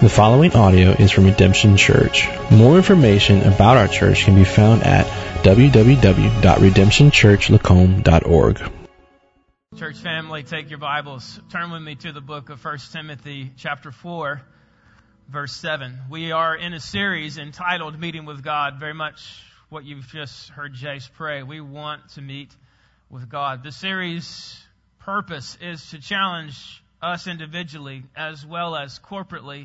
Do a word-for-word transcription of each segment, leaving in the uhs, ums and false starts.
The following audio is from Redemption Church. More information about our church can be found at w w w dot redemption church lacombe dot org. Church family, take your Bibles. Turn with me to the book of First Timothy chapter four, verse seven. We are in a series entitled Meeting with God, very much what you've just heard Jace pray. We want to meet with God. The series' purpose is to challenge us individually as well as corporately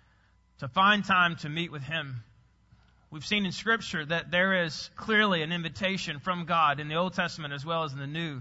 to find time to meet with Him. We've seen in Scripture that there is clearly an invitation from God in the Old Testament as well as in the New.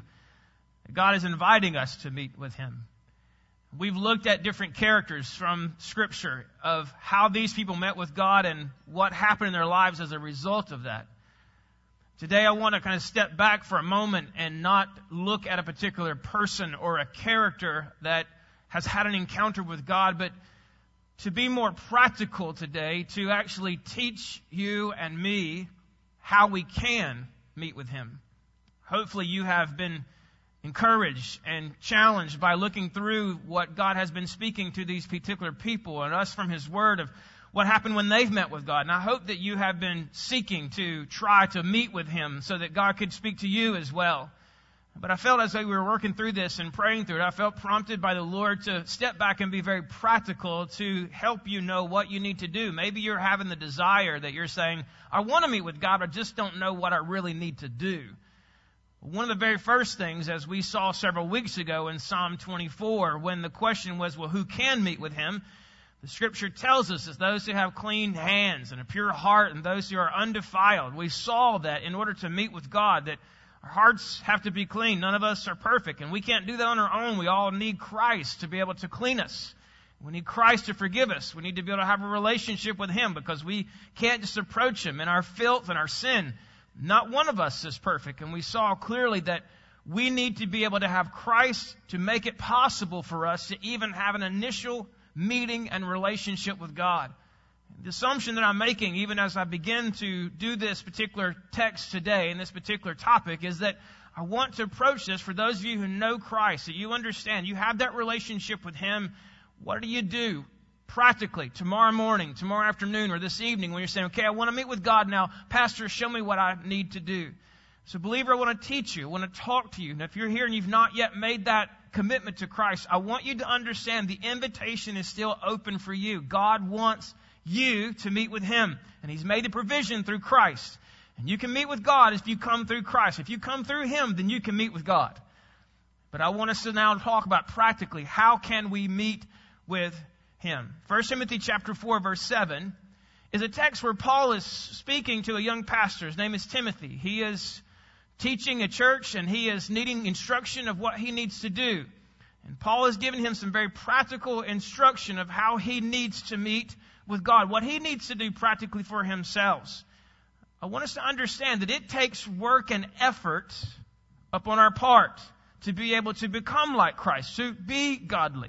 God is inviting us to meet with Him. We've looked at different characters from Scripture of how these people met with God and what happened in their lives as a result of that. Today I want to kind of step back for a moment and not look at a particular person or a character that has had an encounter with God, but to be more practical today, to actually teach you and me how we can meet with Him. Hopefully you have been encouraged and challenged by looking through what God has been speaking to these particular people and us from His Word of what happened when they've met with God. And I hope that you have been seeking to try to meet with Him so that God could speak to you as well. But I felt as we were working through this and praying through it, I felt prompted by the Lord to step back and be very practical to help you know what you need to do. Maybe you're having the desire that you're saying, I want to meet with God, I just don't know what I really need to do. One of the very first things, as we saw several weeks ago in Psalm twenty-four, when the question was, well, who can meet with Him? The Scripture tells us that those who have clean hands and a pure heart and those who are undefiled. We saw that in order to meet with God, that our hearts have to be clean. None of us are perfect, and we can't do that on our own. We all need Christ to be able to clean us. We need Christ to forgive us. We need to be able to have a relationship with Him because we can't just approach Him in our filth and our sin. Not one of us is perfect, and we saw clearly that we need to be able to have Christ to make it possible for us to even have an initial meeting and relationship with God. The assumption that I'm making, even as I begin to do this particular text today and this particular topic, is that I want to approach this for those of you who know Christ, that you understand, you have that relationship with Him. What do you do practically tomorrow morning, tomorrow afternoon, or this evening when you're saying, okay, I want to meet with God now. Pastor, show me what I need to do. So believer, I want to teach you, I want to talk to you. And if you're here and you've not yet made that commitment to Christ, I want you to understand the invitation is still open for you. God wants you to meet with Him. And He's made the provision through Christ. And you can meet with God if you come through Christ. If you come through Him, then you can meet with God. But I want us to now talk about practically how can we meet with Him. First Timothy chapter four, verse seven is a text where Paul is speaking to a young pastor. His name is Timothy. He is teaching a church and he is needing instruction of what he needs to do. And Paul has given him some very practical instruction of how he needs to meet with God, what he needs to do practically for himself. I want us to understand that it takes work and effort upon our part to be able to become like Christ, to be godly.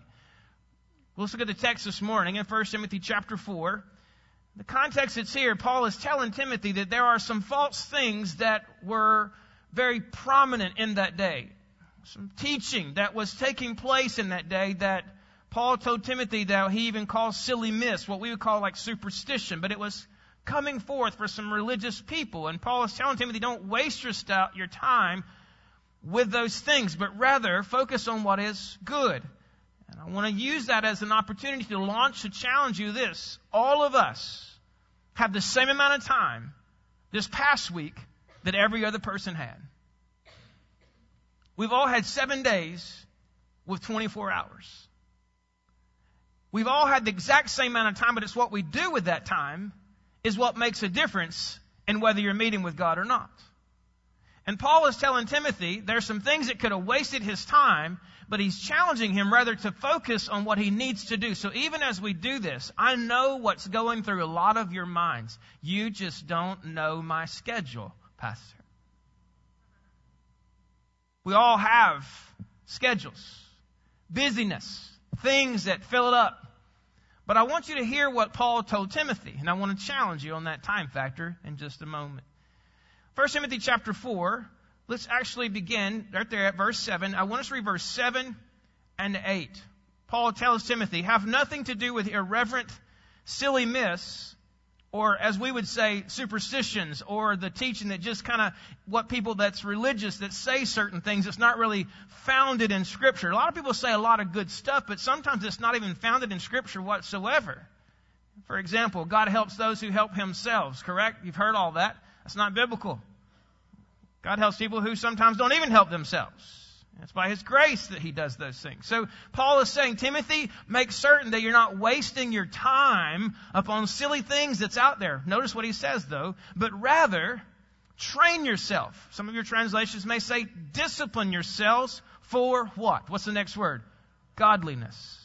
Let's look at the text this morning in First Timothy chapter four. The context that's here, Paul is telling Timothy that there are some false things that were very prominent in that day. Some teaching that was taking place in that day that Paul told Timothy that he even calls silly myths, what we would call like superstition, but it was coming forth for some religious people. And Paul is telling Timothy, don't waste your, st- your time with those things, but rather focus on what is good. And I want to use that as an opportunity to launch to challenge you this. All of us have the same amount of time this past week that every other person had. We've all had seven days with twenty-four hours. We've all had the exact same amount of time, but it's what we do with that time is what makes a difference in whether you're meeting with God or not. And Paul is telling Timothy there's some things that could have wasted his time, but he's challenging him rather to focus on what he needs to do. So even as we do this, I know what's going through a lot of your minds. You just don't know my schedule, Pastor. We all have schedules, busyness, things that fill it up. But I want you to hear what Paul told Timothy, and I want to challenge you on that time factor in just a moment. First Timothy chapter four, let's actually begin right there at verse seven. I want us to read verse seven and eight. Paul tells Timothy, have nothing to do with irreverent silly myths, or as we would say, superstitions, or the teaching that just kind of what people that's religious that say certain things that's not really founded in Scripture. A lot of people say a lot of good stuff, but sometimes it's not even founded in Scripture whatsoever. For example, God helps those who help themselves, correct? You've heard all that. That's not biblical. God helps people who sometimes don't even help themselves. It's by His grace that He does those things. So Paul is saying, Timothy, make certain that you're not wasting your time upon silly things that's out there. Notice what he says, though. But rather, train yourself. Some of your translations may say, discipline yourselves for what? What's the next word? Godliness.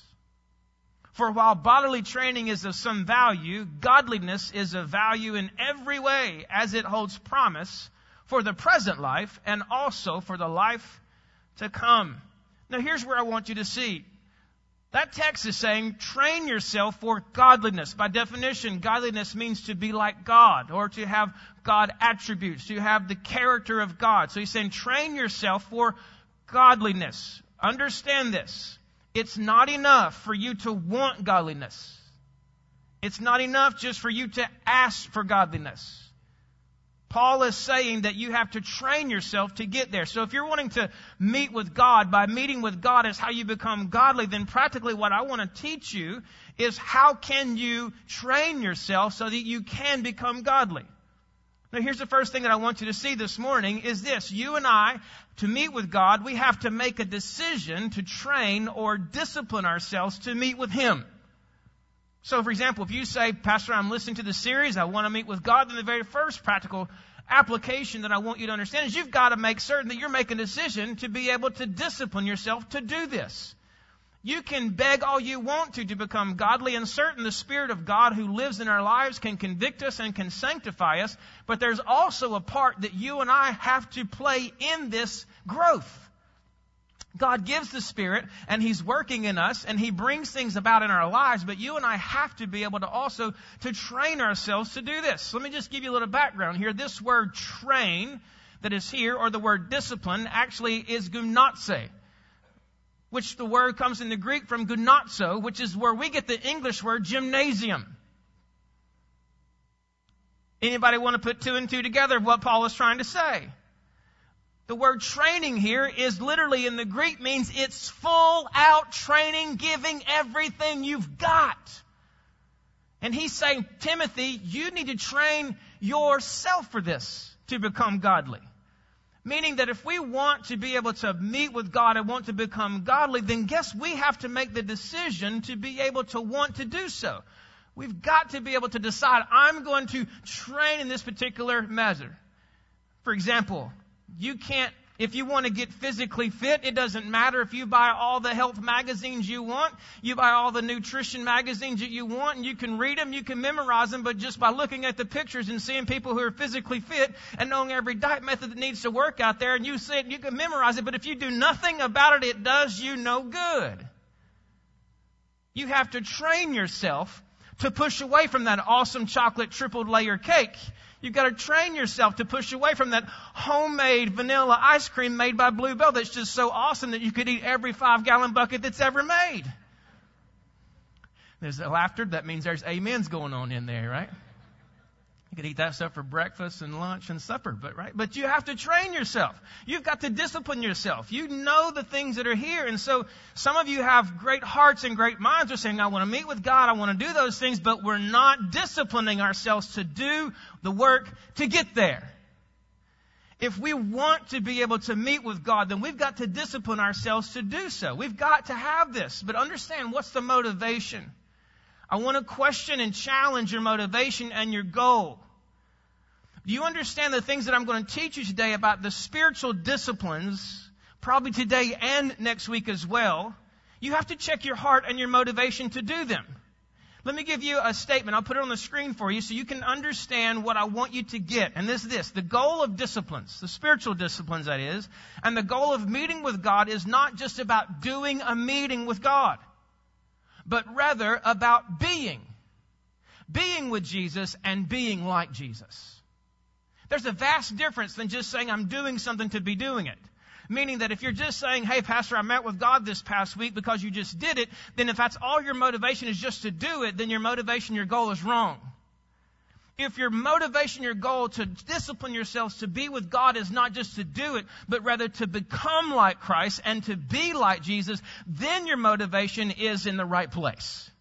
For while bodily training is of some value, godliness is of value in every way, as it holds promise for the present life and also for the life to come. Now here's where I want you to see. That text is saying, train yourself for godliness. By definition, godliness means to be like God, or to have God attributes, to have the character of God. So he's saying, train yourself for godliness. Understand this. It's not enough for you to want godliness. It's not enough just for you to ask for godliness. Paul is saying that you have to train yourself to get there. So if you're wanting to meet with God, by meeting with God is how you become godly, then practically what I want to teach you is how can you train yourself so that you can become godly. Now here's the first thing that I want you to see this morning is this. You and I, to meet with God, we have to make a decision to train or discipline ourselves to meet with Him. So, for example, if you say, Pastor, I'm listening to the series, I want to meet with God, then the very first practical application that I want you to understand is you've got to make certain that you're making a decision to be able to discipline yourself to do this. You can beg all you want to to become godly, and certain the Spirit of God who lives in our lives can convict us and can sanctify us, but there's also a part that you and I have to play in this growth. God gives the Spirit, and He's working in us, and He brings things about in our lives, but you and I have to be able to also to train ourselves to do this. Let me just give you a little background here. This word train that is here, or the word discipline, actually is gymnase, which the word comes in the Greek from gymnazo, which is where we get the English word gymnasium. Anybody want to put two and two together of what Paul is trying to say? The word training here is literally in the Greek means it's full out training, giving everything you've got. And he's saying, Timothy, you need to train yourself for this to become godly. Meaning that if we want to be able to meet with God and want to become godly, then guess we have to make the decision to be able to want to do so. We've got to be able to decide, I'm going to train in this particular measure. For example, you can't, if you want to get physically fit, it doesn't matter if you buy all the health magazines you want, you buy all the nutrition magazines that you want, and you can read them, you can memorize them, but just by looking at the pictures and seeing people who are physically fit and knowing every diet method that needs to work out there, and you see it, you can memorize it, but if you do nothing about it, it does you no good. You have to train yourself to push away from that awesome chocolate triple layer cake. You've got to train yourself to push away from that homemade vanilla ice cream made by Blue Bell that's just so awesome that you could eat every five-gallon bucket that's ever made. There's laughter. That means there's amens going on in there, right? You could eat that stuff for breakfast and lunch and supper, but right? But you have to train yourself. You've got to discipline yourself. You know the things that are here. And so some of you have great hearts and great minds. Are saying, I want to meet with God. I want to do those things, but we're not disciplining ourselves to do the work to get there. If we want to be able to meet with God, then we've got to discipline ourselves to do so. We've got to have this. But understand, what's the motivation? I want to question and challenge your motivation and your goal. Do you understand the things that I'm going to teach you today about the spiritual disciplines, probably today and next week as well? You have to check your heart and your motivation to do them. Let me give you a statement. I'll put it on the screen for you so you can understand what I want you to get. And this is this. The goal of disciplines, the spiritual disciplines that is, and the goal of meeting with God is not just about doing a meeting with God, but rather about being. Being with Jesus and being like Jesus. There's a vast difference than just saying I'm doing something to be doing it. Meaning that if you're just saying, hey, Pastor, I met with God this past week because you just did it, then if that's all your motivation is just to do it, then your motivation, your goal is wrong. If your motivation, your goal to discipline yourselves to be with God is not just to do it, but rather to become like Christ and to be like Jesus, then your motivation is in the right place.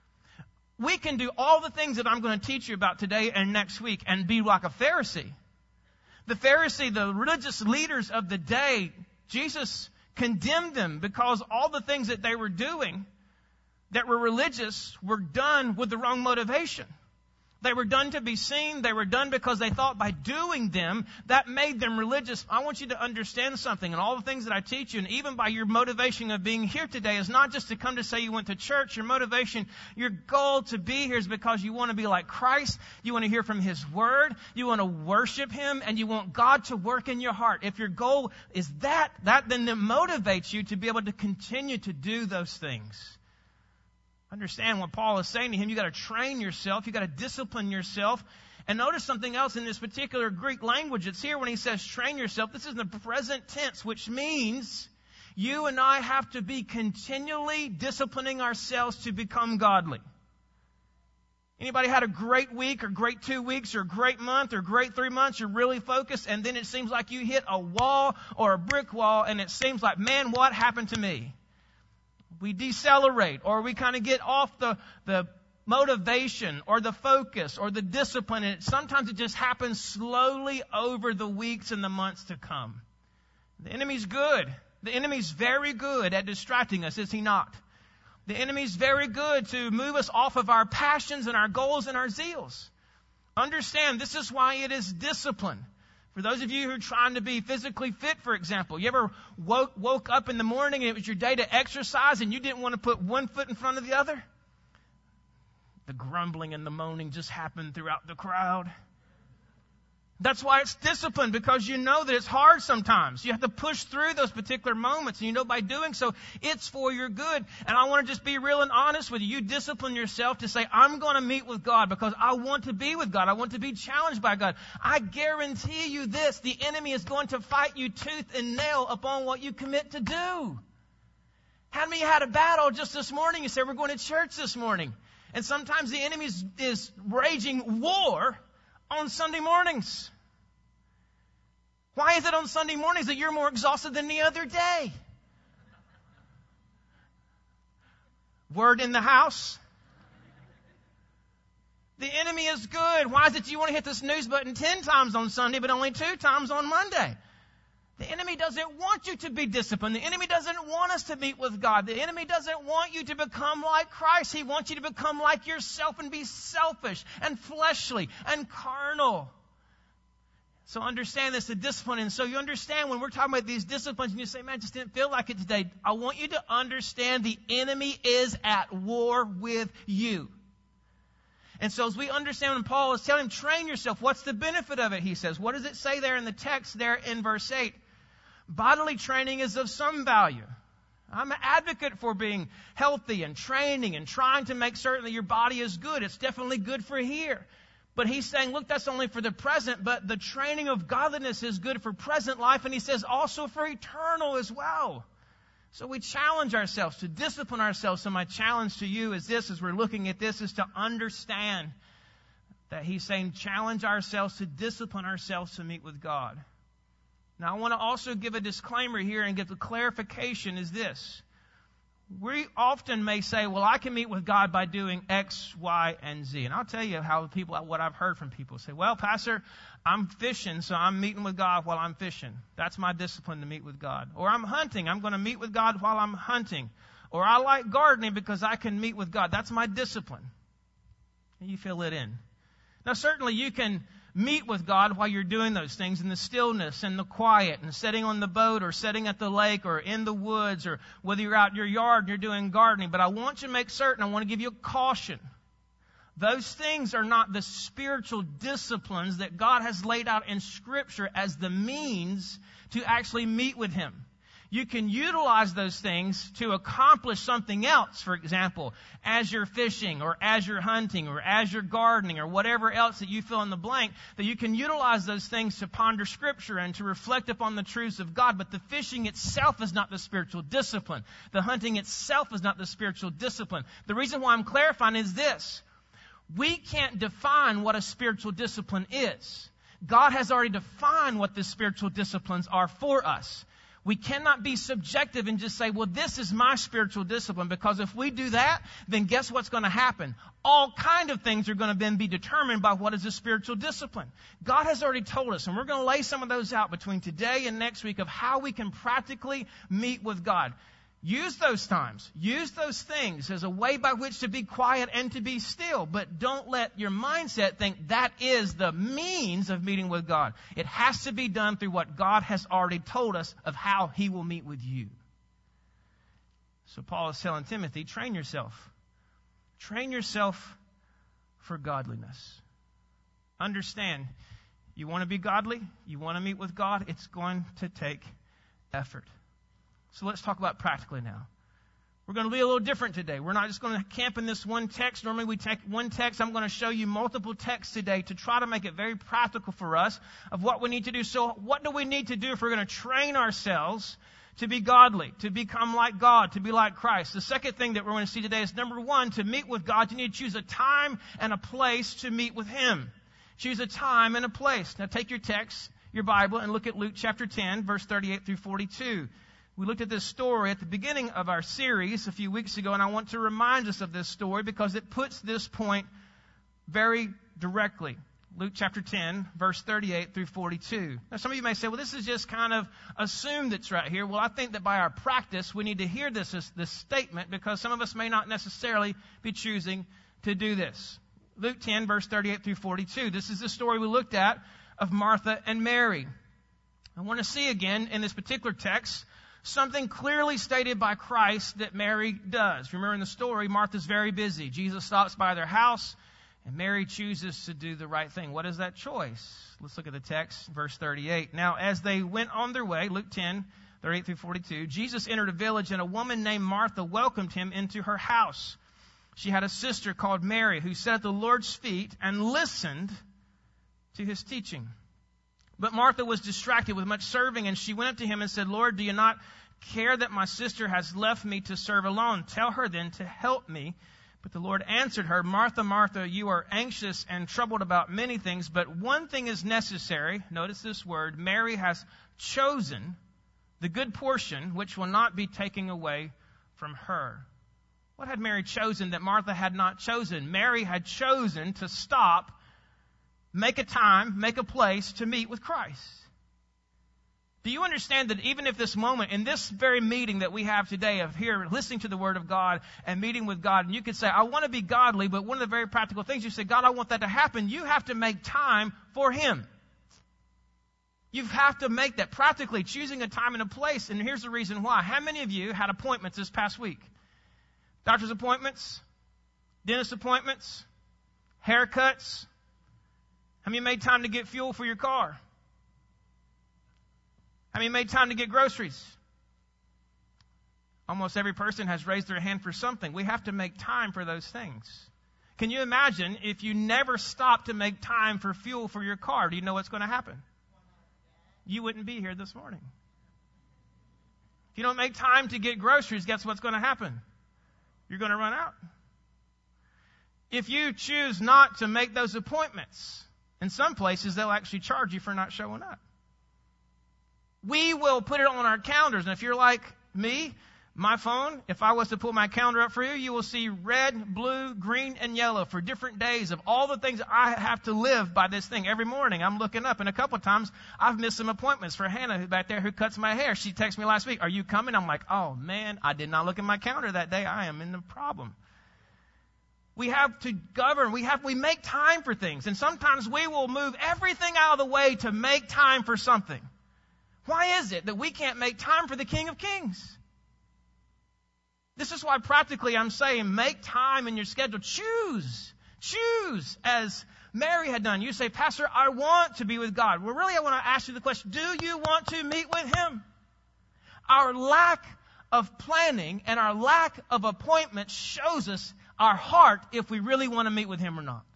We can do all the things that I'm going to teach you about today and next week and be like a Pharisee. The Pharisee, the religious leaders of the day, Jesus condemned them because all the things that they were doing that were religious were done with the wrong motivation. They were done to be seen. They were done because they thought by doing them, that made them religious. I want you to understand something. And all the things that I teach you, and even by your motivation of being here today, is not just to come to say you went to church. Your motivation, your goal to be here is because you want to be like Christ. You want to hear from His Word. You want to worship Him. And you want God to work in your heart. If your goal is that, that then motivates you to be able to continue to do those things. Understand what Paul is saying to him. You've got to train yourself. You've got to discipline yourself. And notice something else in this particular Greek language. It's here when he says train yourself. This is in the present tense, which means you and I have to be continually disciplining ourselves to become godly. Anybody had a great week or great two weeks or great month or great three months? You're really focused and then it seems like you hit a wall or a brick wall and it seems like, man, what happened to me? We decelerate, or we kind of get off the, the motivation or the focus or the discipline. And it, sometimes it just happens slowly over the weeks and the months to come. The enemy's good. The enemy's very good at distracting us, is he not? The enemy's very good to move us off of our passions and our goals and our zeals. Understand, this is why it is discipline. For those of you who are trying to be physically fit, for example, you ever woke, woke up in the morning and it was your day to exercise and you didn't want to put one foot in front of the other? The grumbling and the moaning just happened throughout the crowd. That's why it's discipline, because you know that it's hard sometimes. You have to push through those particular moments, and you know by doing so, it's for your good. And I want to just be real and honest with you. You discipline yourself to say, I'm going to meet with God because I want to be with God. I want to be challenged by God. I guarantee you this, the enemy is going to fight you tooth and nail upon what you commit to do. How many had a battle just this morning? You said, we're going to church this morning. And sometimes the enemy is, is raging war on Sunday mornings. Why is it on Sunday mornings that you're more exhausted than the other day? Word in the house. The enemy is good. Why is it you want to hit the snooze button ten times on Sunday but only two times on Monday? The enemy doesn't want you to be disciplined. The enemy doesn't want us to meet with God. The enemy doesn't want you to become like Christ. He wants you to become like yourself and be selfish and fleshly and carnal. So understand this, the discipline. And so you understand when we're talking about these disciplines and you say, man, I just didn't feel like it today. I want you to understand the enemy is at war with you. And so as we understand when Paul is telling him, train yourself, what's the benefit of it? He says, what does it say there in the text there in verse eight? Bodily training is of some value. I'm an advocate for being healthy and training and trying to make certain that your body is good. It's definitely good for here. But he's saying, look, that's only for the present, but the training of godliness is good for present life. And he says also for eternal as well. So we challenge ourselves to discipline ourselves. So my challenge to you is this, as we're looking at this, is to understand that he's saying challenge ourselves to discipline ourselves to meet with God. Now I want to also give a disclaimer here and give the clarification is this. We often may say, well, I can meet with God by doing X, Y, and Z. And I'll tell you how people, what I've heard from people say, well, Pastor, I'm fishing, so I'm meeting with God while I'm fishing. That's my discipline to meet with God. Or I'm hunting. I'm going to meet with God while I'm hunting. Or I like gardening because I can meet with God. That's my discipline. And you fill it in. Now, certainly you can meet with God while you're doing those things in the stillness and the quiet and sitting on the boat or sitting at the lake or in the woods or whether you're out in your yard and you're doing gardening. But I want you to make certain, I want to give you a caution. Those things are not the spiritual disciplines that God has laid out in Scripture as the means to actually meet with Him. You can utilize those things to accomplish something else. For example, as you're fishing or as you're hunting or as you're gardening or whatever else that you fill in the blank, that you can utilize those things to ponder Scripture and to reflect upon the truths of God. But the fishing itself is not the spiritual discipline. The hunting itself is not the spiritual discipline. The reason why I'm clarifying is this. We can't define what a spiritual discipline is. God has already defined what the spiritual disciplines are for us. We cannot be subjective and just say, well, this is my spiritual discipline, because if we do that, then guess what's going to happen? All kind of things are going to then be determined by what is a spiritual discipline. God has already told us, and we're going to lay some of those out between today and next week of how we can practically meet with God. Use those times. Use those things as a way by which to be quiet and to be still. But don't let your mindset think that is the means of meeting with God. It has to be done through what God has already told us of how He will meet with you. So Paul is telling Timothy, train yourself. Train yourself for godliness. Understand, you want to be godly? You want to meet with God? It's going to take effort. So let's talk about practically now. We're going to be a little different today. We're not just going to camp in this one text. Normally we take one text. I'm going to show you multiple texts today to try to make it very practical for us of what we need to do. So what do we need to do if we're going to train ourselves to be godly, to become like God, to be like Christ? The second thing that we're going to see today is, number one, to meet with God, you need to choose a time and a place to meet with Him. Choose a time and a place. Now take your text, your Bible, and look at Luke chapter ten, verse thirty-eight through forty-two. We looked at this story at the beginning of our series a few weeks ago, and I want to remind us of this story because it puts this point very directly. Luke chapter ten, verse thirty-eight through forty-two. Now, some of you may say, well, this is just kind of assumed that's right here. Well, I think that by our practice, we need to hear this, this statement, because some of us may not necessarily be choosing to do this. Luke ten, verse thirty-eight through forty-two. This is the story we looked at of Martha and Mary. I want to see again in this particular text something clearly stated by Christ that Mary does. Remember in the story, Martha's very busy. Jesus stops by their house, and Mary chooses to do the right thing. What is that choice? Let's look at the text, verse thirty-eight. Now, as they went on their way, Luke ten, thirty-eight through forty-two, Jesus entered a village, and a woman named Martha welcomed Him into her house. She had a sister called Mary, who sat at the Lord's feet and listened to His teaching. But Martha was distracted with much serving, and she went up to Him and said, Lord, do you not care that my sister has left me to serve alone? Tell her then to help me. But the Lord answered her, Martha, Martha, you are anxious and troubled about many things, but one thing is necessary. Notice this word. Mary has chosen the good portion, which will not be taken away from her. What had Mary chosen that Martha had not chosen? Mary had chosen to stop, make a time, make a place to meet with Christ. Do you understand that even if this moment, in this very meeting that we have today of here, listening to the Word of God and meeting with God, and you could say, I want to be godly, but one of the very practical things, you say, God, I want that to happen. You have to make time for Him. You have to make that practically, choosing a time and a place. And here's the reason why. How many of you had appointments this past week? Doctor's appointments? Dentist appointments? Haircuts? How many made time to get fuel for your car? How many made time to get groceries? Almost every person has raised their hand for something. We have to make time for those things. Can you imagine if you never stopped to make time for fuel for your car? Do you know what's going to happen? You wouldn't be here this morning. If you don't make time to get groceries, guess what's going to happen? You're going to run out. If you choose not to make those appointments, in some places they'll actually charge you for not showing up. We will put it on our calendars. And if you're like me, my phone, if I was to pull my calendar up for you, you will see red, blue, green, and yellow for different days of all the things that I have to live by this thing. Every morning I'm looking up, and a couple of times I've missed some appointments for Hannah, who's back there, who cuts my hair. She texted me last week, are you coming? I'm like, oh man, I did not look at my calendar that day. I am in the problem. We have to govern. We have, we make time for things. And sometimes we will move everything out of the way to make time for something. Why is it that we can't make time for the King of Kings? This is why practically I'm saying make time in your schedule. Choose. Choose as Mary had done. You say, Pastor, I want to be with God. Well, really, I want to ask you the question, do you want to meet with Him? Our lack of planning and our lack of appointment shows us our heart if we really want to meet with Him or not.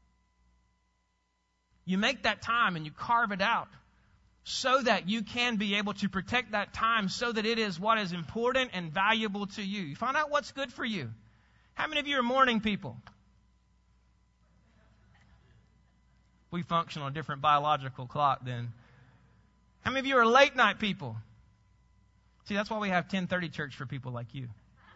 You make that time and you carve it out so that you can be able to protect that time so that it is what is important and valuable to you. You find out what's good for you. How many of you are morning people? We function on a different biological clock then. How many of you are late night people? See, that's why we have ten thirty church for people like you.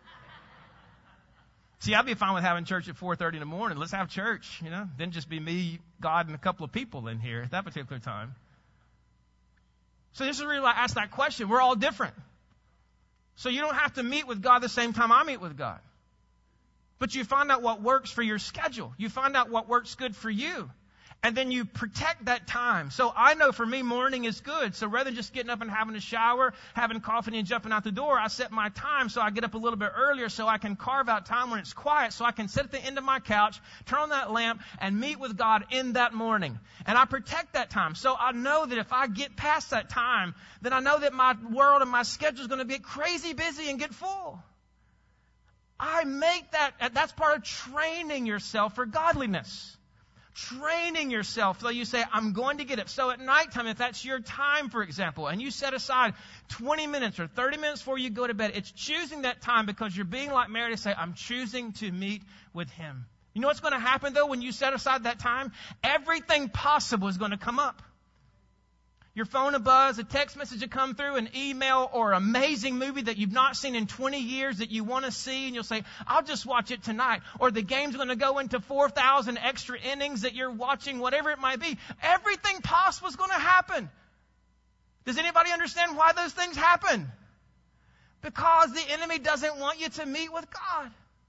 See, I'd be fine with having church at four thirty in the morning. Let's have church, you know. Then just be me, God, and a couple of people in here at that particular time. So this is really like ask that question. We're all different. So you don't have to meet with God the same time I meet with God. But you find out what works for your schedule. You find out what works good for you. And then you protect that time. So I know for me, morning is good. So rather than just getting up and having a shower, having coffee and jumping out the door, I set my time so I get up a little bit earlier so I can carve out time when it's quiet so I can sit at the end of my couch, turn on that lamp, and meet with God in that morning. And I protect that time. So I know that if I get past that time, then I know that my world and my schedule is going to get crazy busy and get full. I make that, that's part of training yourself for godliness. Training yourself so you say, I'm going to get up. So at nighttime, if that's your time, for example, and you set aside twenty minutes or thirty minutes before you go to bed, it's choosing that time because you're being like Mary to say, I'm choosing to meet with Him. You know what's going to happen, though, when you set aside that time? Everything possible is going to come up. Your phone will buzz, a text message will come through, an email or an amazing movie that you've not seen in twenty years that you want to see, and you'll say, I'll just watch it tonight. Or the game's going to go into four thousand extra innings that you're watching, whatever it might be. Everything possible is going to happen. Does anybody understand why those things happen? Because the enemy doesn't want you to meet with God.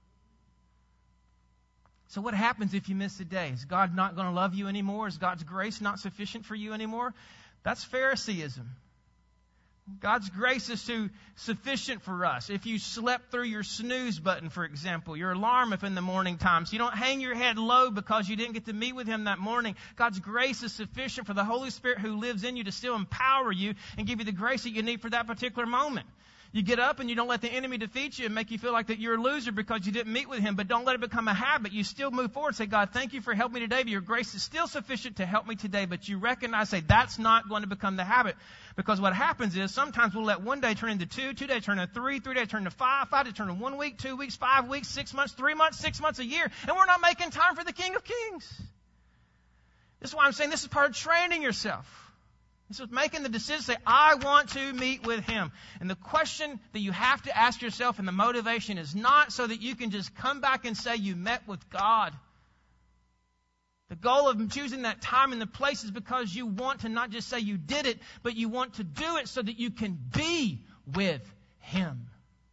So what happens if you miss a day? Is God not going to love you anymore? Is God's grace not sufficient for you anymore? That's Phariseeism. God's grace is too sufficient for us. If you slept through your snooze button, for example, your alarm if in the morning time, so you don't hang your head low because you didn't get to meet with Him that morning, God's grace is sufficient for the Holy Spirit who lives in you to still empower you and give you the grace that you need for that particular moment. You get up and you don't let the enemy defeat you and make you feel like that you're a loser because you didn't meet with Him, but don't let it become a habit. You still move forward and say, God, thank you for helping me today, but your grace is still sufficient to help me today. But you recognize, say, that's not going to become the habit. Because what happens is sometimes we'll let one day turn into two, two days turn into three, three days turn into five, five days turn into one week, two weeks, five weeks, six months, three months, six months, a year, and we're not making time for the King of Kings. This is why I'm saying this is part of training yourself. This is making the decision, say, I want to meet with Him. And the question that you have to ask yourself and the motivation is not so that you can just come back and say you met with God. The goal of choosing that time and the place is because you want to not just say you did it, but you want to do it so that you can be with Him.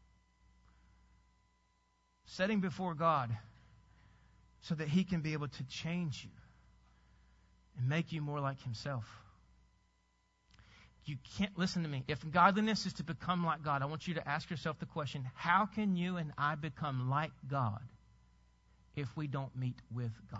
Setting before God so that He can be able to change you and make you more like Himself. You can't, listen to me. If godliness is to become like God, I want you to ask yourself the question, how can you and I become like God if we don't meet with God?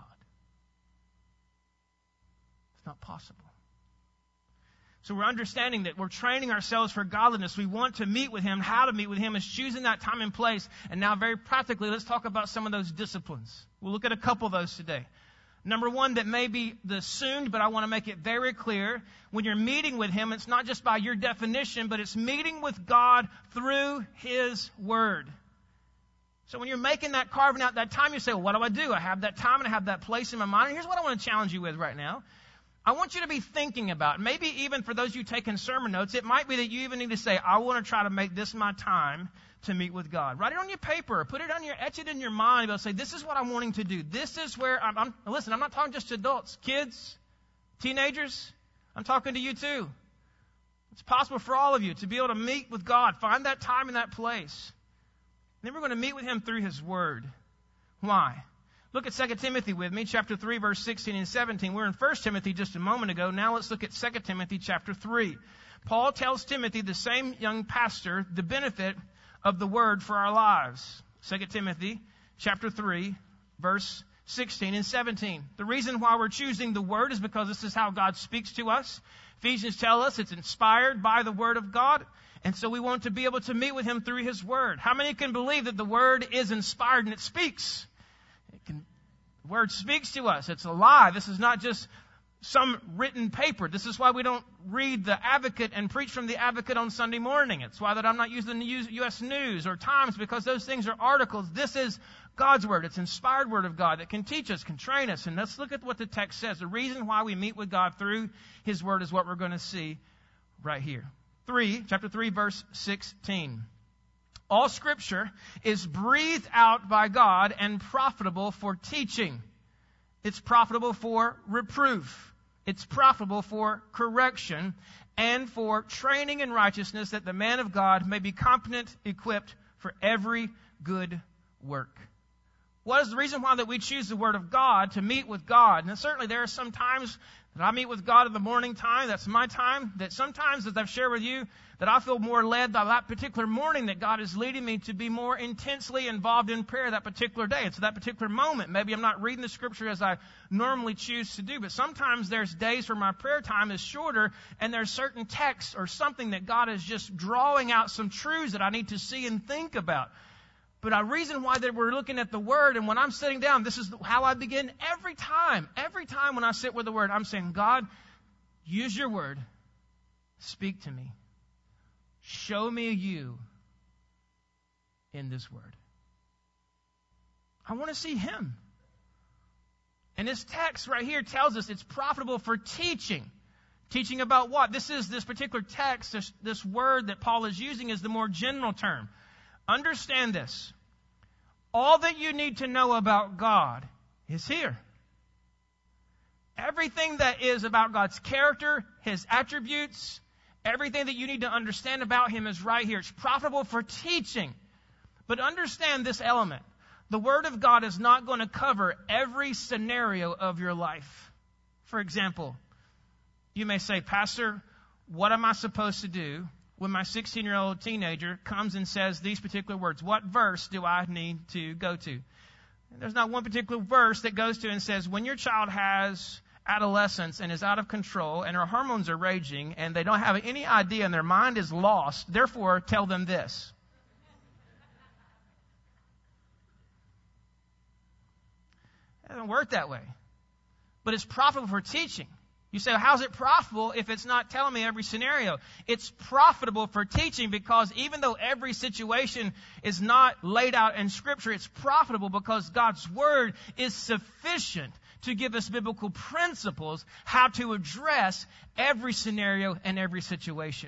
It's not possible. So we're understanding that we're training ourselves for godliness. We want to meet with Him. How to meet with Him is choosing that time and place. And now very practically, let's talk about some of those disciplines. We'll look at a couple of those today. Number one, that may be the assumed, but I want to make it very clear. When you're meeting with Him, it's not just by your definition, but it's meeting with God through His Word. So when you're making that, carving out that time, you say, well, what do I do? I have that time and I have that place in my mind. And here's what I want to challenge you with right now. I want you to be thinking about, maybe even for those of you taking sermon notes, it might be that you even need to say, I want to try to make this my time to meet with God. Write it on your paper, or put it on your, etch it in your mind. But say, this is what I'm wanting to do. This is where I'm, I'm, listen, I'm not talking just to adults, kids, teenagers. I'm talking to you too. It's possible for all of you to be able to meet with God, find that time and that place. And then we're going to meet with Him through His Word. Why? Look at Second Timothy with me, chapter three, verse sixteen and seventeen. We're in First Timothy just a moment ago. Now let's look at Second Timothy chapter three. Paul tells Timothy, the same young pastor, the benefit of the Word for our lives. Second Timothy chapter three, verse sixteen and seventeen. The reason why we're choosing the Word is because this is how God speaks to us. Ephesians tell us it's inspired by the Word of God. And so we want to be able to meet with Him through His Word. How many can believe that the Word is inspired and it speaks? It can, the Word speaks to us. It's alive. This is not just some written paper. This is why we don't read the Advocate and preach from the Advocate on Sunday morning. It's why that I'm not using the U S News or Times, because those things are articles. This is God's Word. It's inspired Word of God that can teach us, can train us. And let's look at what the text says. The reason why we meet with God through His Word is what we're going to see right here. Three, chapter three, verse sixteen. All Scripture is breathed out by God and profitable for teaching. It's profitable for reproof. It's profitable for correction and for training in righteousness, that the man of God may be competent, equipped for every good work. What is the reason why that we choose the Word of God to meet with God? And certainly there are some times that I meet with God in the morning time. That's my time. That sometimes, as I've shared with you, that I feel more led by that particular morning, that God is leading me to be more intensely involved in prayer that particular day. It's that particular moment. Maybe I'm not reading the Scripture as I normally choose to do, but sometimes there's days where my prayer time is shorter, and there's certain texts or something that God is just drawing out some truths that I need to see and think about. But a reason why that we're looking at the Word, and when I'm sitting down, this is how I begin every time. Every time when I sit with the Word, I'm saying, God, use your Word. Speak to me. Show me you in this Word. I want to see Him. And this text right here tells us it's profitable for teaching. Teaching about what? This is this particular text, this, this word that Paul is using is the more general term. Understand this. All that you need to know about God is here. Everything that is about God's character, His attributes, everything that you need to understand about Him is right here. It's profitable for teaching. But understand this element. The Word of God is not going to cover every scenario of your life. For example, you may say, Pastor, what am I supposed to do when my sixteen-year-old teenager comes and says these particular words? What verse do I need to go to? There's not one particular verse that goes to and says, when your child has adolescence and is out of control and her hormones are raging and they don't have any idea and their mind is lost, therefore tell them this. It doesn't work that way. But it's profitable for teaching. You say, well, how's it profitable if it's not telling me every scenario? It's profitable for teaching because even though every situation is not laid out in Scripture, it's profitable because God's Word is sufficient to give us biblical principles how to address every scenario and every situation.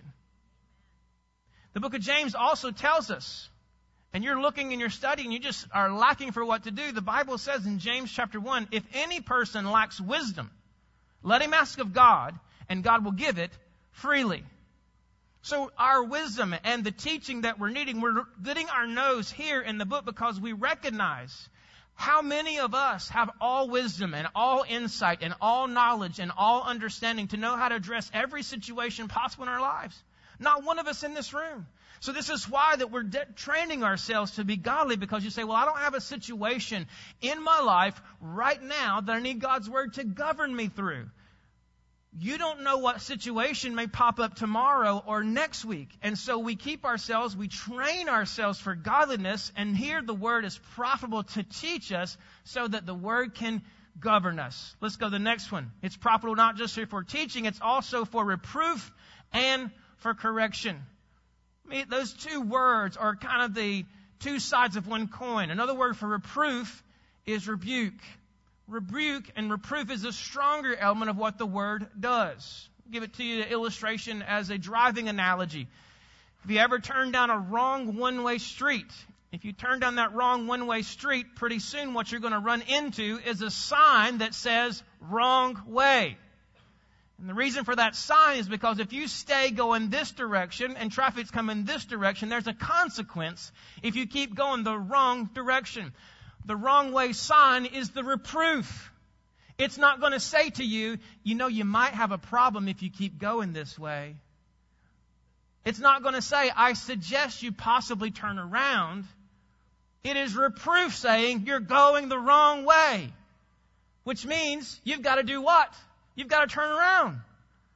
The book of James also tells us, and you're looking and you're studying, you just are lacking for what to do. The Bible says in James chapter one, if any person lacks wisdom, let him ask of God, and God will give it freely. So our wisdom and the teaching that we're needing, we're getting our nose here in the book because we recognize how many of us have all wisdom and all insight and all knowledge and all understanding to know how to address every situation possible in our lives. Not one of us in this room. So this is why that we're de- training ourselves to be godly, because you say, well, I don't have a situation in my life right now that I need God's Word to govern me through. You don't know what situation may pop up tomorrow or next week. And so we keep ourselves, we train ourselves for godliness, and here the Word is profitable to teach us so that the Word can govern us. Let's go to the next one. It's profitable not just for teaching, it's also for reproof and for correction. I mean, those two words are kind of the two sides of one coin. Another word for reproof is rebuke. Rebuke and reproof is a stronger element of what the word does. I'll give it to you an illustration as a driving analogy. If you ever turn down a wrong one-way street, if you turn down that wrong one-way street, pretty soon what you're going to run into is a sign that says wrong way. And the reason for that sign is because if you stay going this direction and traffic's coming this direction, there's a consequence if you keep going the wrong direction. The wrong way sign is the reproof. It's not going to say to you, you know, you might have a problem if you keep going this way. It's not going to say, I suggest you possibly turn around. It is reproof saying you're going the wrong way, which means you've got to do what? You've got to turn around.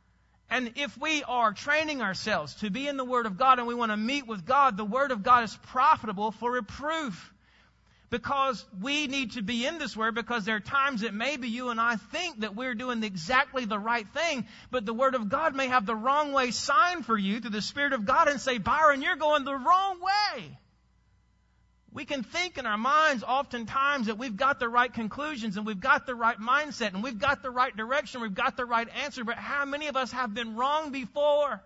And if we are training ourselves to be in the Word of God and we want to meet with God, the Word of God is profitable for reproof. Because we need to be in this Word, because there are times that maybe you and I think that we're doing exactly the right thing, but the Word of God may have the wrong way signed for you through the Spirit of God and say, Byron, you're going the wrong way. We can think in our minds oftentimes that we've got the right conclusions and we've got the right mindset and we've got the right direction, we've got the right answer, but how many of us have been wrong before?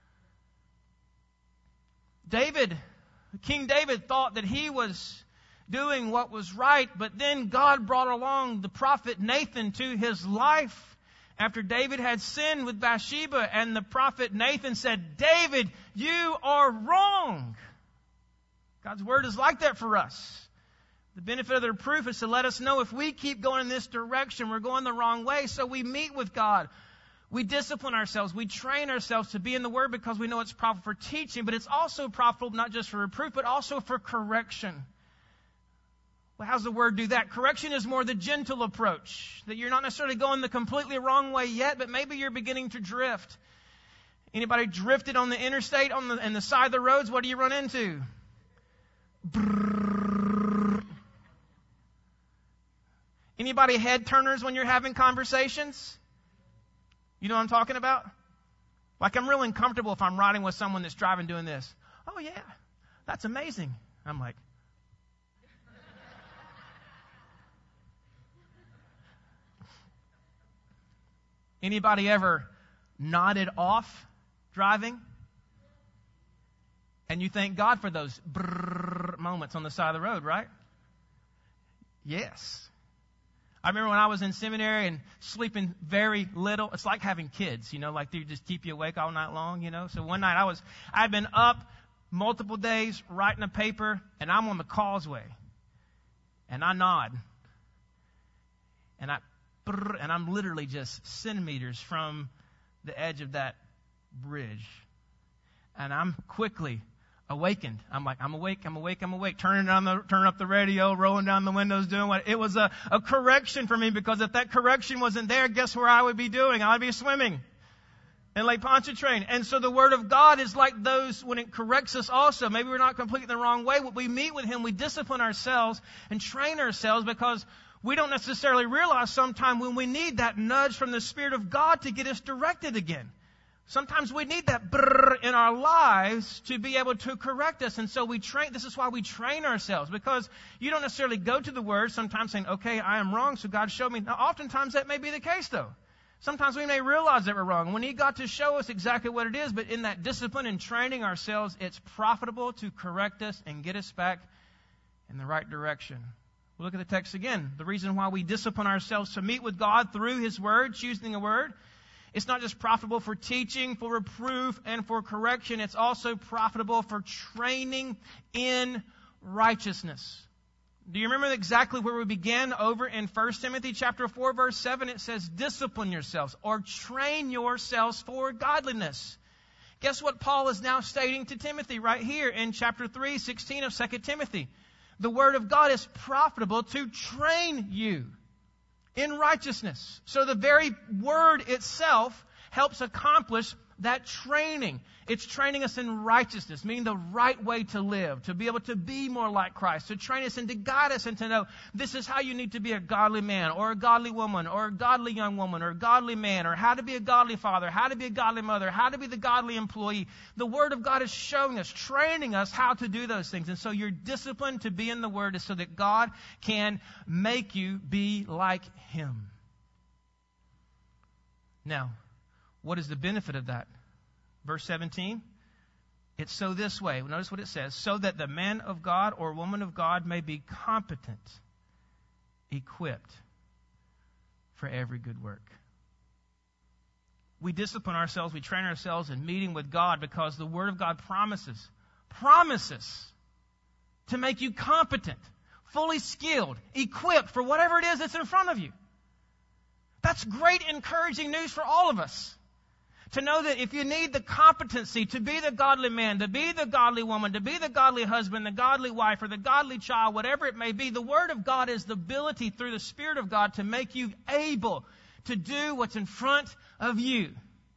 David, King David thought that he was doing what was right, but then God brought along the prophet Nathan to his life after David had sinned with Bathsheba, and the prophet Nathan said, David, you are wrong. God's Word is like that for us. The benefit of the reproof is to let us know if we keep going in this direction, we're going the wrong way. So we meet with God. We discipline ourselves. We train ourselves to be in the Word because we know it's profitable for teaching, but it's also profitable not just for reproof, but also for correction. Well, how's the Word do that? Correction is more the gentle approach, that you're not necessarily going the completely wrong way yet, but maybe you're beginning to drift. Anybody drifted on the interstate on the, on the side of the roads? What do you run into? Brrr. Anybody head turners when you're having conversations? You know what I'm talking about? Like, I'm real uncomfortable if I'm riding with someone that's driving doing this. Oh, yeah, that's amazing. I'm like, anybody ever nodded off driving? And you thank God for those brrr moments on the side of the road, right? Yes. I remember when I was in seminary and sleeping very little. It's like having kids, you know, like they just keep you awake all night long, you know. So one night I was, I'd been up multiple days writing a paper, and I'm on the causeway. And I nod. And I, brrr, and I'm literally just centimeters from the edge of that bridge. And I'm quickly awakened. I'm like, I'm awake, I'm awake, I'm awake. Turning down the, turning up the radio, rolling down the windows, doing what? It was a, a correction for me, because if that correction wasn't there, guess where I would be doing? I'd be swimming in Lake Pontchartrain. And so the Word of God is like those when it corrects us also. Maybe we're not completely the wrong way. When we meet with Him, we discipline ourselves and train ourselves, because we don't necessarily realize sometime when we need that nudge from the Spirit of God to get us directed again. Sometimes we need that brrr in our lives to be able to correct us. And so we train, this is why we train ourselves, because you don't necessarily go to the Word sometimes saying, okay, I am wrong, so God showed me. Now, oftentimes that may be the case, though. Sometimes we may realize that we're wrong when He got to show us exactly what it is, but in that discipline and training ourselves, it's profitable to correct us and get us back in the right direction. We'll look at the text again. The reason why we discipline ourselves to meet with God through His Word, choosing a Word, it's not just profitable for teaching, for reproof, and for correction. It's also profitable for training in righteousness. Do you remember exactly where we began over in First Timothy chapter four, verse seven? It says, discipline yourselves, or train yourselves for godliness. Guess what Paul is now stating to Timothy right here in chapter three, sixteen of Second Timothy? The Word of God is profitable to train you in righteousness. So the very Word itself helps accomplish that training. It's training us in righteousness, meaning the right way to live, to be able to be more like Christ, to train us and to guide us and to know this is how you need to be a godly man or a godly woman or a godly young woman or a godly man, or how to be a godly father, how to be a godly mother, how to be the godly employee. The Word of God is showing us, training us how to do those things. And so your discipline to be in the Word is so that God can make you be like Him. Now, what is the benefit of that? Verse seventeen, it's so this way. Notice what it says. So that the man of God or woman of God may be competent, equipped for every good work. We discipline ourselves, we train ourselves in meeting with God because the Word of God promises, promises to make you competent, fully skilled, equipped for whatever it is that's in front of you. That's great encouraging news for all of us. To know that if you need the competency to be the godly man, to be the godly woman, to be the godly husband, the godly wife, or the godly child, whatever it may be, the Word of God is the ability through the Spirit of God to make you able to do what's in front of you.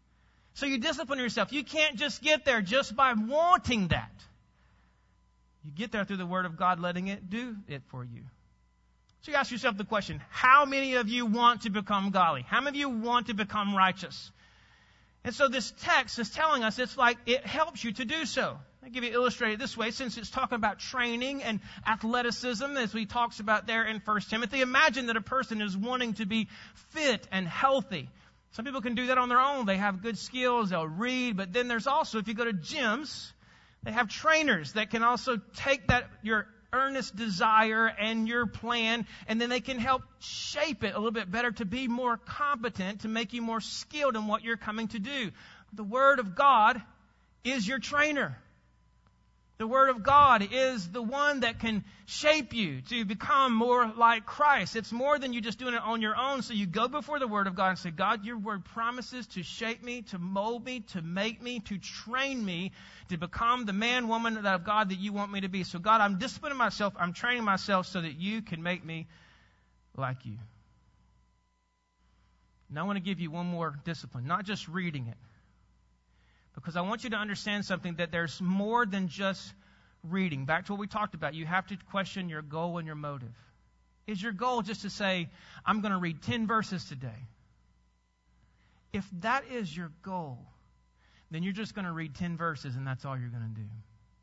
So you discipline yourself. You can't just get there just by wanting that. You get there through the Word of God, letting it do it for you. So you ask yourself the question, how many of you want to become godly? How many of you want to become righteous? And so this text is telling us it's like it helps you to do so. I'll give you illustrate it this way, since it's talking about training and athleticism, as we talks about there in First Timothy. Imagine that a person is wanting to be fit and healthy. Some people can do that on their own. They have good skills, they'll read, but then there's also, if you go to gyms, they have trainers that can also take that, your earnest desire and your plan, and then they can help shape it a little bit better to be more competent, to make you more skilled in what you're coming to do. The Word of God is your trainer. The Word of God is the one that can shape you to become more like Christ. It's more than you just doing it on your own. So you go before the Word of God and say, God, your Word promises to shape me, to mold me, to make me, to train me, to become the man, woman of God that you want me to be. So God, I'm disciplining myself, I'm training myself so that you can make me like you. Now I want to give you one more discipline, not just reading it. Because I want you to understand something, that there's more than just reading. Back to what we talked about, you have to question your goal and your motive. Is your goal just to say, I'm going to read ten verses today? If that is your goal, then you're just going to read ten verses and that's all you're going to do.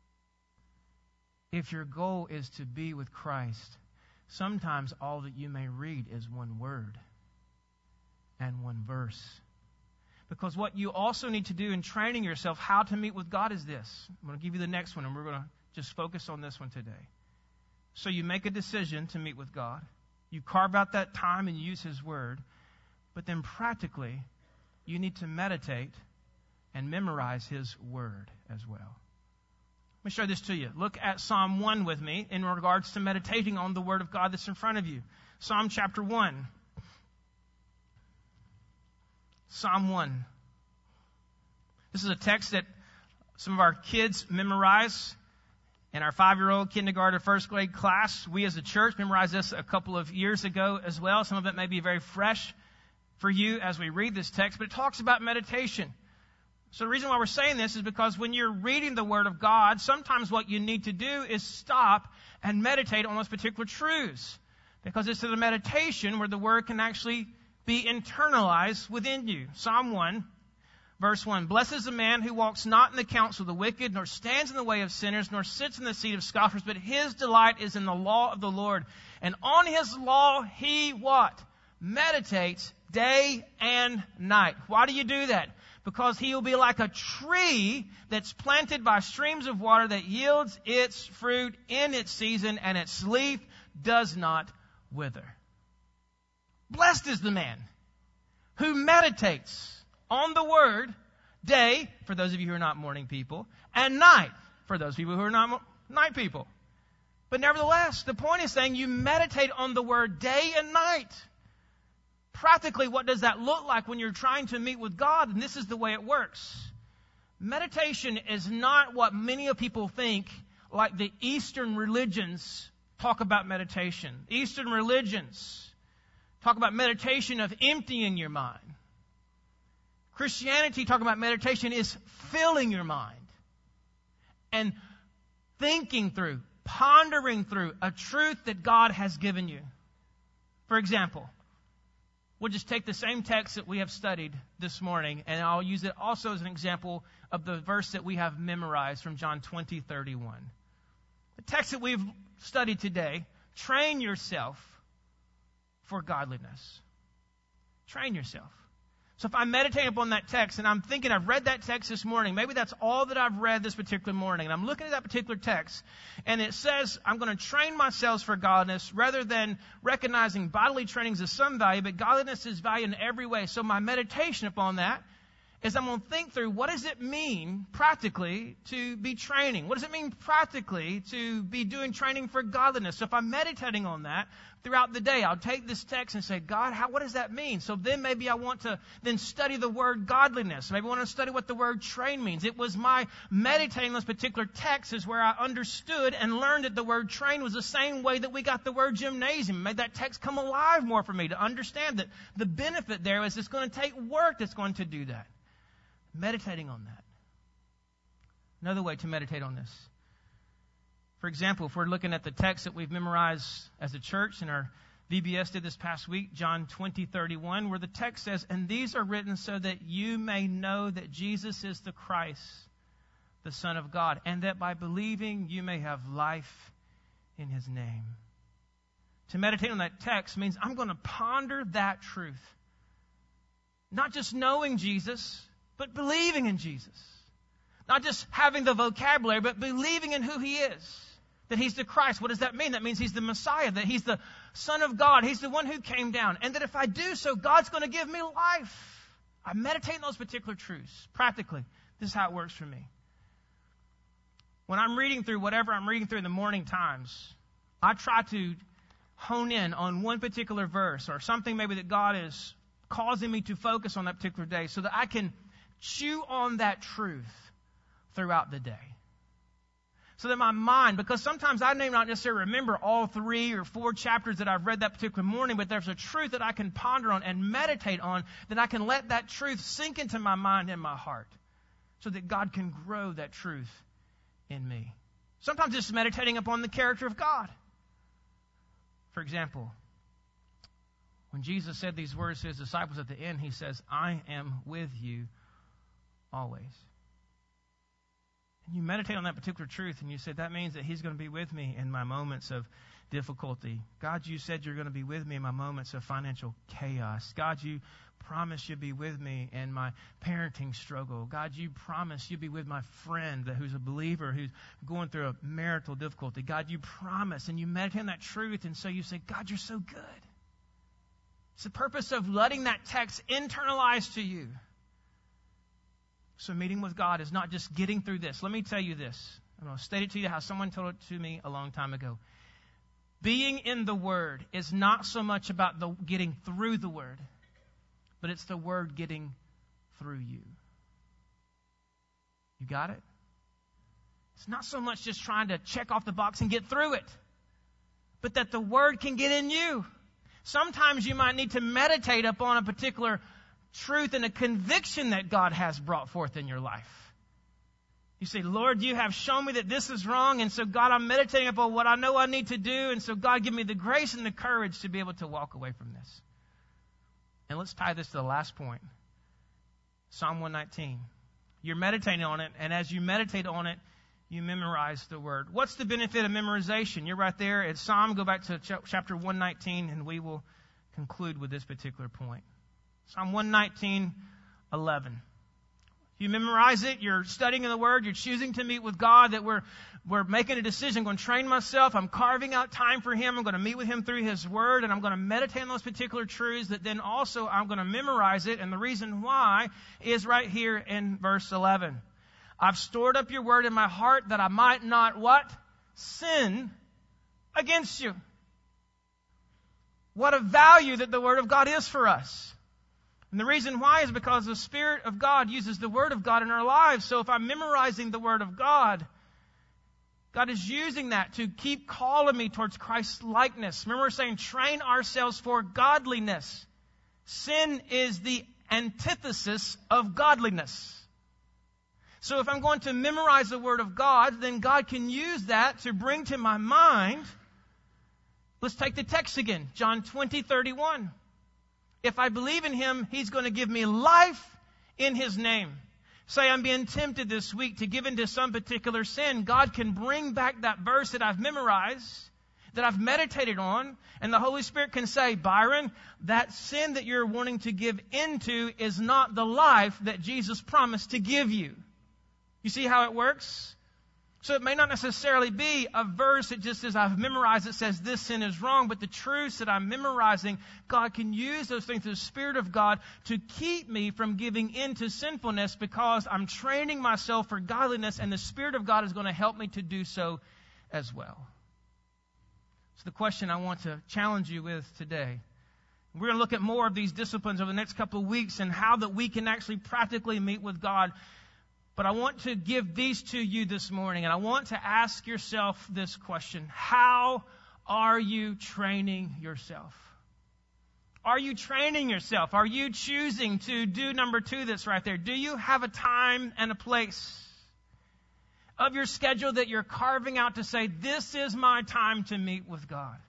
If your goal is to be with Christ, sometimes all that you may read is one word and one verse. Because what you also need to do in training yourself how to meet with God is this. I'm going to give you the next one, and we're going to just focus on this one today. So you make a decision to meet with God. You carve out that time and use His Word. But then practically, you need to meditate and memorize His Word as well. Let me show this to you. Look at Psalm one with me in regards to meditating on the Word of God that's in front of you. Psalm chapter one. Psalm one. This is a text that some of our kids memorize in our five-year-old kindergarten first grade class. We as a church memorized this a couple of years ago as well. Some of it may be very fresh for you as we read this text, but it talks about meditation. So the reason why we're saying this is because when you're reading the Word of God, sometimes what you need to do is stop and meditate on those particular truths. Because it's in the meditation where the Word can actually be internalized within you. Psalm one, verse one. Blessed is the man who walks not in the counsel of the wicked, nor stands in the way of sinners, nor sits in the seat of scoffers, but his delight is in the law of the Lord. And on his law he what? Meditates day and night. Why do you do that? Because he will be like a tree that's planted by streams of water that yields its fruit in its season, and its leaf does not wither. Blessed is the man who meditates on the Word day, for those of you who are not morning people, and night, for those people who are not night people. But nevertheless, the point is saying you meditate on the Word day and night. Practically, what does that look like when you're trying to meet with God? And this is the way it works. Meditation is not what many of people think, like the Eastern religions talk about meditation. Eastern religions talk about meditation of emptying your mind. Christianity, talking about meditation, is filling your mind and thinking through, pondering through a truth that God has given you. For example, we'll just take the same text that we have studied this morning, and I'll use it also as an example of the verse that we have memorized from John twenty thirty-one. The text that we've studied today, train yourself for godliness. Train yourself. So if I meditate upon that text and I'm thinking I've read that text this morning, maybe that's all that I've read this particular morning, and I'm looking at that particular text and it says I'm going to train myself for godliness rather than recognizing bodily training is of some value, but godliness is value in every way. So my meditation upon that is I'm going to think through what does it mean practically to be training? What does it mean practically to be doing training for godliness? So if I'm meditating on that throughout the day, I'll take this text and say, God, how, what does that mean? So then maybe I want to then study the word godliness. Maybe I want to study what the word train means. It was my meditating on this particular text is where I understood and learned that the word train was the same way that we got the word gymnasium. It made that text come alive more for me to understand that the benefit there is it's going to take work that's going to do that. Meditating on that. Another way to meditate on this. For example, if we're looking at the text that we've memorized as a church, and our V B S did this past week, John twenty thirty-one, where the text says, "And these are written so that you may know that Jesus is the Christ, the Son of God, and that by believing you may have life in His name." To meditate on that text means I'm going to ponder that truth. Not just knowing Jesus, but believing in Jesus. Not just having the vocabulary, but believing in who He is. That He's the Christ. What does that mean? That means He's the Messiah. That He's the Son of God. He's the one who came down. And that if I do so, God's going to give me life. I meditate on those particular truths. Practically, this is how it works for me. When I'm reading through whatever I'm reading through in the morning times, I try to hone in on one particular verse or something maybe that God is causing me to focus on that particular day so that I can chew on that truth throughout the day. So that my mind, because sometimes I may not necessarily remember all three or four chapters that I've read that particular morning, but there's a truth that I can ponder on and meditate on, that I can let that truth sink into my mind and my heart so that God can grow that truth in me. Sometimes it's meditating upon the character of God. For example, when Jesus said these words to His disciples at the end, He says, "I am with you always." And you meditate on that particular truth and you say, that means that He's going to be with me in my moments of difficulty. God, you said you're going to be with me in my moments of financial chaos. God, you promise you'll be with me in my parenting struggle. God, you promise you'll be with my friend who's a believer who's going through a marital difficulty. God, you promise, and you meditate on that truth, and so you say, God, you're so good. It's the purpose of letting that text internalize to you. So meeting with God is not just getting through this. Let me tell you this. I'm going to state it to you how someone told it to me a long time ago. Being in the Word is not so much about the getting through the Word, but it's the Word getting through you. You got it? It's not so much just trying to check off the box and get through it, but that the Word can get in you. Sometimes you might need to meditate upon a particular truth and a conviction that God has brought forth in your life. You say, Lord, you have shown me that this is wrong, and so God, I'm meditating upon what I know I need to do, and so God, give me the grace and the courage to be able to walk away from this. And let's tie this to the last point. Psalm one nineteen. You're meditating on it, and as you meditate on it, you memorize the word. What's the benefit of memorization? You're right there at Psalm. Go back to ch- chapter one nineteen, and we will conclude with this particular point. Psalm one nineteen, eleven. You memorize it, you're studying in the Word, you're choosing to meet with God, that we're we're making a decision. I'm going to train myself, I'm carving out time for Him, I'm going to meet with Him through His Word, and I'm going to meditate on those particular truths, that then also I'm going to memorize it, and the reason why is right here in verse eleven. I've stored up your Word in my heart that I might not, what? Sin against you. What a value that the Word of God is for us. And the reason why is because the Spirit of God uses the Word of God in our lives. So if I'm memorizing the Word of God, God is using that to keep calling me towards Christ's likeness. Remember we're saying train ourselves for godliness. Sin is the antithesis of godliness. So if I'm going to memorize the Word of God, then God can use that to bring to my mind. Let's take the text again. John twenty, thirty-one. If I believe in Him, He's going to give me life in His name. Say I'm being tempted this week to give into some particular sin. God can bring back that verse that I've memorized, that I've meditated on, and the Holy Spirit can say, Byron, that sin that you're wanting to give into is not the life that Jesus promised to give you. You see how it works? So it may not necessarily be a verse that just as I've memorized it says this sin is wrong, but the truths that I'm memorizing, God can use those things through the Spirit of God to keep me from giving into sinfulness because I'm training myself for godliness, and the Spirit of God is going to help me to do so as well. So the question I want to challenge you with today, we're going to look at more of these disciplines over the next couple of weeks and how that we can actually practically meet with God. But I want to give these to you this morning, and I want to ask yourself this question. How are you training yourself? Are you training yourself? Are you choosing to do number two that's right there? Do you have a time and a place of your schedule that you're carving out to say, this is my time to meet with God?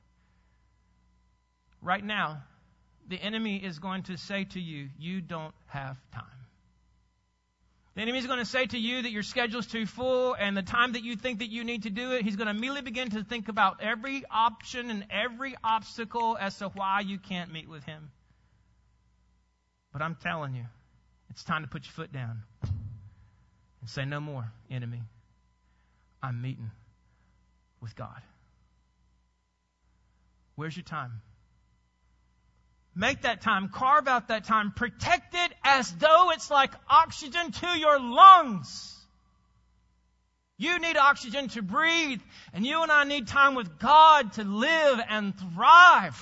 Right now, the enemy is going to say to you, you don't have time. The enemy is going to say to you that your schedule's too full, and the time that you think that you need to do it, he's going to immediately begin to think about every option and every obstacle as to why you can't meet with him. But I'm telling you, it's time to put your foot down and say, no more, enemy. I'm meeting with God. Where's your time? Make that time. Carve out that time. Protect it as though it's like oxygen to your lungs. You need oxygen to breathe, and you and I need time with God to live and thrive.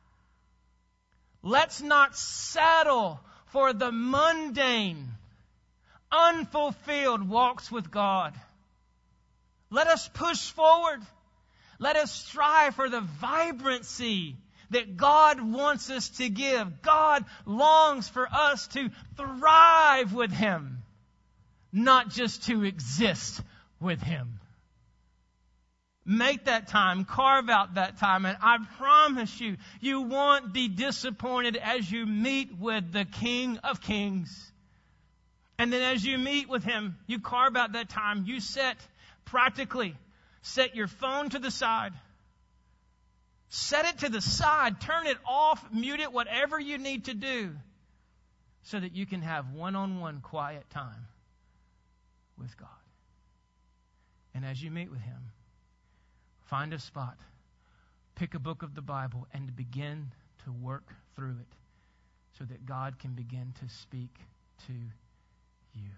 Let's not settle for the mundane, unfulfilled walks with God. Let us push forward. Let us strive for the vibrancy that God wants us to give. God longs for us to thrive with him, not just to exist with him. Make that time, carve out that time, and I promise you, you won't be disappointed as you meet with the King of Kings. And then as you meet with him, you carve out that time, you set, practically, set your phone to the side. Set it to the side, turn it off, mute it, whatever you need to do, so that you can have one-on-one quiet time with God. And as you meet with him, find a spot, pick a book of the Bible, and begin to work through it so that God can begin to speak to you.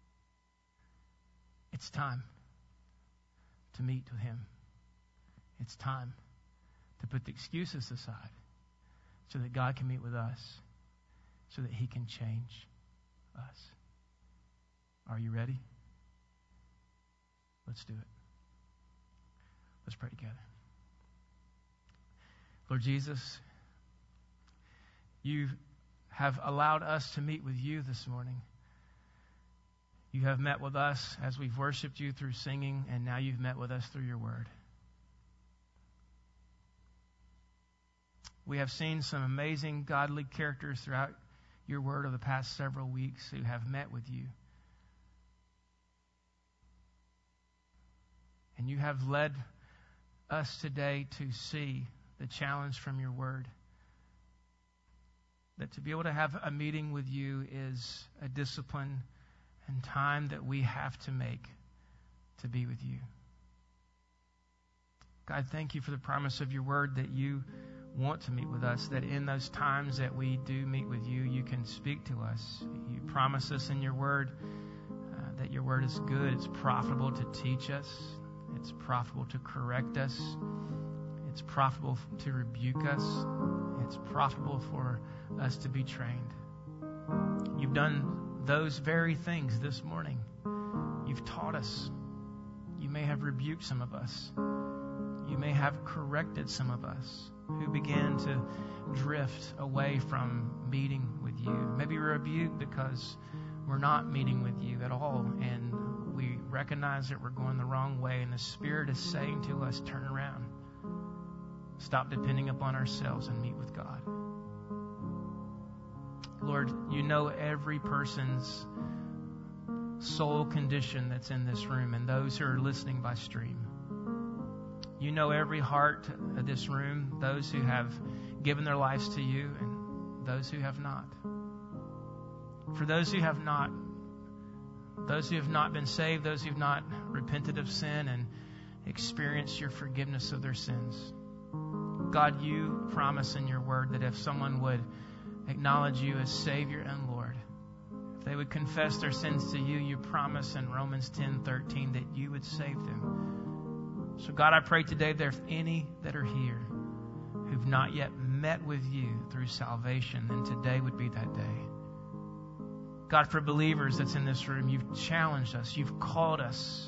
It's time to meet with him. It's time to put the excuses aside so that God can meet with us, so that he can change us. Are you ready? Let's do it. Let's pray together. Lord Jesus, you have allowed us to meet with you this morning. You have met with us as we've worshiped you through singing, and now you've met with us through your word. We have seen some amazing godly characters throughout your word over the past several weeks who have met with you. And you have led us today to see the challenge from your word. That to be able to have a meeting with you is a discipline and time that we have to make to be with you. God, thank you for the promise of your word that you want to meet with us, that in those times that we do meet with you, you can speak to us. You promise us in your word uh, that your word is good. It's profitable to teach us. It's profitable to correct us. It's profitable to rebuke us. It's profitable for us to be trained. You've done those very things this morning. You've taught us. You may have rebuked some of us. You may have corrected some of us who began to drift away from meeting with you. Maybe we're rebuked because we're not meeting with you at all, and we recognize that we're going the wrong way, and the Spirit is saying to us, turn around. Stop depending upon ourselves and meet with God. Lord, you know every person's soul condition that's in this room and those who are listening by stream. You know every heart of this room, those who have given their lives to you and those who have not. For those who have not, those who have not been saved, those who have not repented of sin and experienced your forgiveness of their sins, God, you promise in your word that if someone would acknowledge you as Savior and Lord, if they would confess their sins to you, you promise in Romans ten thirteen that you would save them. So God, I pray today there's any that are here who've not yet met with you through salvation, then today would be that day. God, for believers that's in this room, you've challenged us, you've called us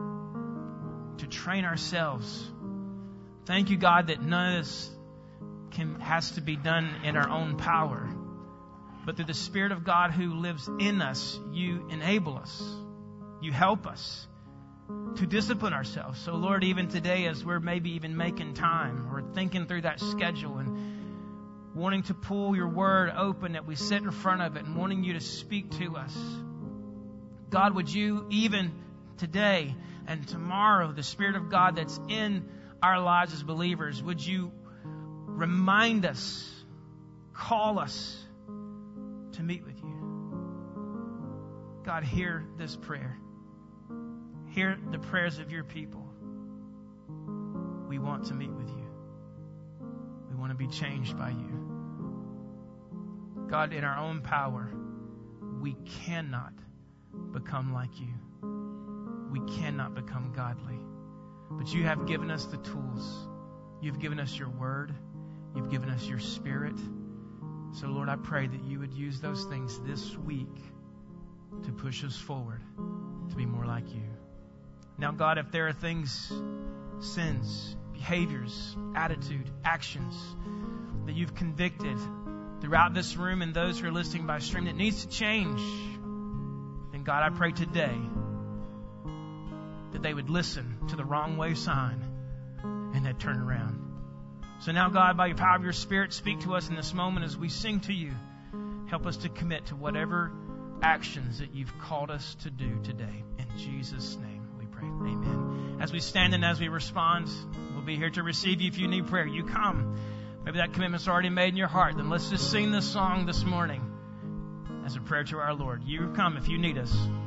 to train ourselves. Thank you, God, that none of this can, has to be done in our own power. But through the Spirit of God who lives in us, you enable us. You help us to discipline ourselves. So, Lord, even today as we're maybe even making time or thinking through that schedule and wanting to pull your word open, that we sit in front of it and wanting you to speak to us, God, would you even today and tomorrow, the Spirit of God that's in our lives as believers, would you remind us, call us to meet with you. God, hear this prayer. Hear the prayers of your people. We want to meet with you. We want to be changed by you. God, in our own power, we cannot become like you. We cannot become godly. But you have given us the tools. You've given us your word. You've given us your Spirit. So, Lord, I pray that you would use those things this week to push us forward to be more like you. Now, God, if there are things, sins, behaviors, attitude, actions that you've convicted throughout this room and those who are listening by stream that needs to change, then, God, I pray today that they would listen to the wrong way sign and they'd turn around. So now, God, by the power of your Spirit, speak to us in this moment as we sing to you. Help us to commit to whatever actions that you've called us to do today. In Jesus' name we pray. Amen. As we stand and as we respond, we'll be here to receive you. If you need prayer, you come. Maybe that commitment's already made in your heart. Then let's just sing this song this morning as a prayer to our Lord. You come if you need us.